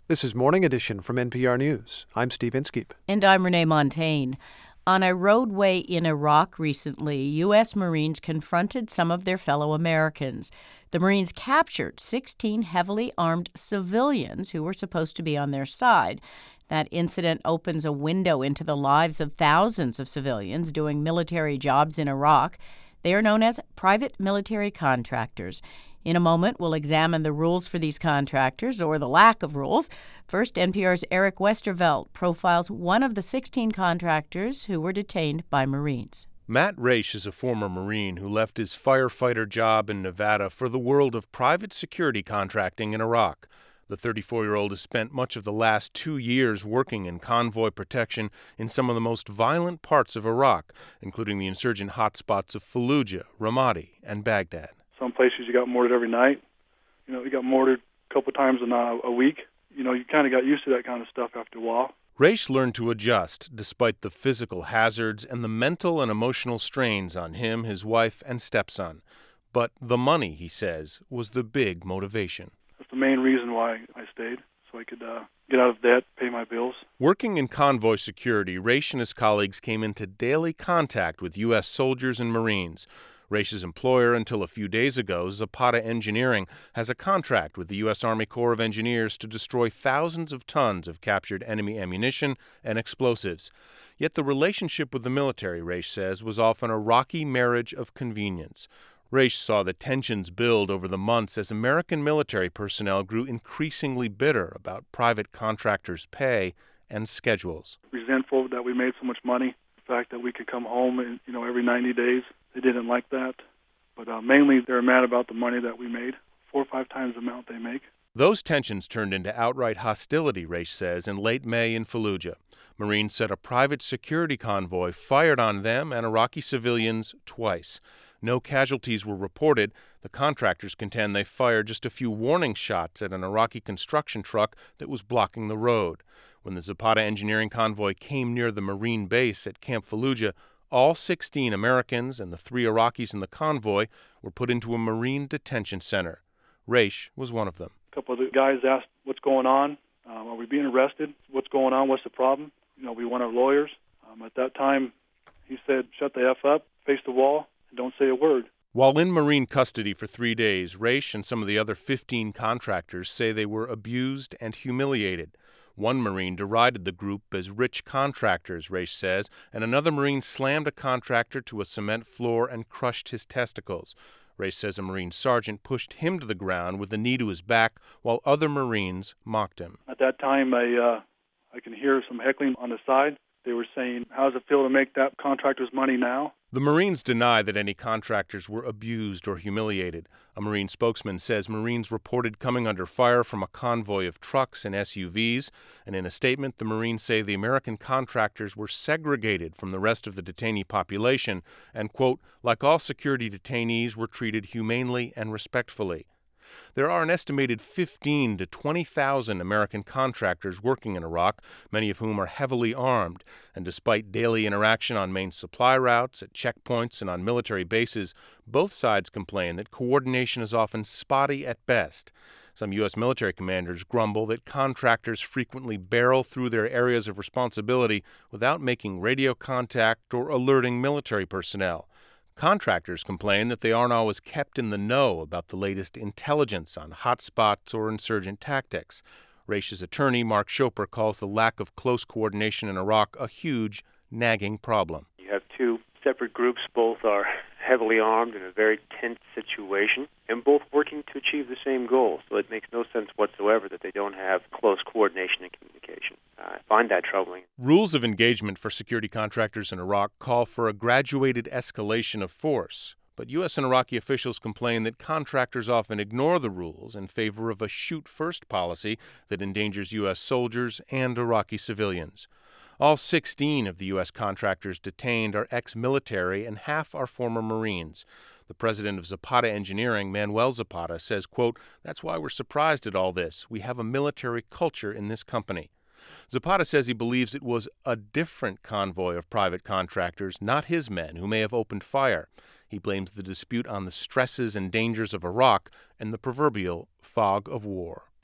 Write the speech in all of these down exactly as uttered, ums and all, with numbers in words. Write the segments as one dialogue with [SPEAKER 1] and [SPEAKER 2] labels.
[SPEAKER 1] This is Morning Edition from N P R News. I'm Steve Inskeep.
[SPEAKER 2] And I'm Renee Montagne. On a roadway in Iraq recently, U S. Marines confronted some of their fellow Americans. The Marines captured sixteen heavily armed civilians who were supposed to be on their side. That incident opens a window into the lives of thousands of civilians doing military jobs in Iraq. They are known as private military contractors. In a moment, we'll examine the rules for these contractors, or the lack of rules. First, N P R's Eric Westervelt profiles one of the sixteen contractors who were detained by Marines.
[SPEAKER 3] Matt Raish is a former Marine who left his firefighter job in Nevada for the world of private security contracting in Iraq. The thirty-four-year-old has spent much of the last two years working in convoy protection in some of the most violent parts of Iraq, including the insurgent hotspots of Fallujah, Ramadi, and Baghdad.
[SPEAKER 4] Some places you got mortared every night. You know, you got mortared a couple times in a, a week. You know, you kind of got used to that kind of stuff after a while.
[SPEAKER 3] Raish learned to adjust despite the physical hazards and the mental and emotional strains on him, his wife, and stepson. But the money, he says, was the big motivation.
[SPEAKER 4] That's the main reason why I stayed, so I could uh, get out of debt, pay my bills.
[SPEAKER 3] Working in convoy security, Raish and his colleagues came into daily contact with U S soldiers and Marines. Raish's employer, until a few days ago, Zapata Engineering, has a contract with the U S. Army Corps of Engineers to destroy thousands of tons of captured enemy ammunition and explosives. Yet the relationship with the military, Raish says, was often a rocky marriage of convenience. Raish saw the tensions build over the months as American military personnel grew increasingly bitter about private contractors' pay and schedules.
[SPEAKER 4] Resentful that we made so much money, the fact that we could come home and, you know, every ninety days. They didn't like that, but uh, mainly they were mad about the money that we made, four or five times the amount they make.
[SPEAKER 3] Those tensions turned into outright hostility, Raish says, in late May in Fallujah. Marines said a private security convoy fired on them and Iraqi civilians twice. No casualties were reported. The contractors contend they fired just a few warning shots at an Iraqi construction truck that was blocking the road. When the Zapata Engineering convoy came near the Marine base at Camp Fallujah, all sixteen Americans and the three Iraqis in the convoy were put into a Marine detention center. Raish was one of them.
[SPEAKER 4] A couple of the guys asked, what's going on? Um, are we being arrested? What's going on? What's the problem? You know, we want our lawyers. Um, at that time, he said, shut the F up, face the wall, and don't say a word.
[SPEAKER 3] While in Marine custody for three days, Raish and some of the other fifteen contractors say they were abused and humiliated. One Marine derided the group as rich contractors, Raish says, and another Marine slammed a contractor to a cement floor and crushed his testicles. Raish says a Marine sergeant pushed him to the ground with a knee to his back while other Marines mocked him.
[SPEAKER 4] At that time, I, uh, I can hear some heckling on the side. They were saying, how does it feel to make that contractor's money now?
[SPEAKER 3] The Marines deny that any contractors were abused or humiliated. A Marine spokesman says Marines reported coming under fire from a convoy of trucks and S U Vs, and in a statement, the Marines say the American contractors were segregated from the rest of the detainee population and, quote, like all security detainees, were treated humanely and respectfully. There are an estimated fifteen to twenty thousand American contractors working in Iraq, many of whom are heavily armed, and despite daily interaction on main supply routes, at checkpoints, and on military bases, both sides complain that coordination is often spotty at best. Some U S military commanders grumble that contractors frequently barrel through their areas of responsibility without making radio contact or alerting military personnel. Contractors complain that they aren't always kept in the know about the latest intelligence on hotspots or insurgent tactics. Raish's attorney, Mark Schoper, calls the lack of close coordination in Iraq a huge, nagging problem.
[SPEAKER 5] You have two separate groups. Both are heavily armed in a very tense situation, and both working to achieve the same goal. So it makes no sense whatsoever that they don't have close coordination and communication. I find that troubling.
[SPEAKER 3] Rules of engagement for security contractors in Iraq call for a graduated escalation of force. But U S and Iraqi officials complain that contractors often ignore the rules in favor of a shoot-first policy that endangers U S soldiers and Iraqi civilians. All sixteen of the U S contractors detained are ex-military and half are former Marines. The president of Zapata Engineering, Manuel Zapata, says, quote, that's why we're surprised at all this. We have a military culture in this company. Zapata says he believes it was a different convoy of private contractors, not his men, who may have opened fire. He blames the dispute on the stresses and dangers of Iraq and the proverbial fog of war.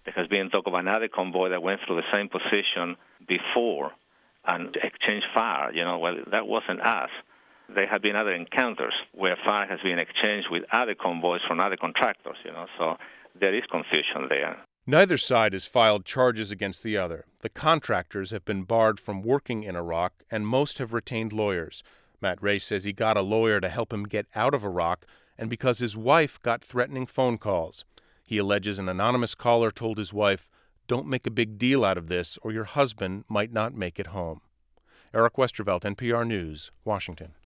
[SPEAKER 6] There has been talk of another convoy that went through the same position before and exchanged fire. You know, well, that wasn't us. There have been other encounters where fire has been exchanged with other convoys from other contractors, you know, so there is confusion there.
[SPEAKER 3] Neither side has filed charges against the other. The contractors have been barred from working in Iraq, and most have retained lawyers. Matt Ray says he got a lawyer to help him get out of Iraq, and because his wife got threatening phone calls. He alleges an anonymous caller told his wife, "Don't make a big deal out of this, or your husband might not make it home." Eric Westervelt, N P R News, Washington.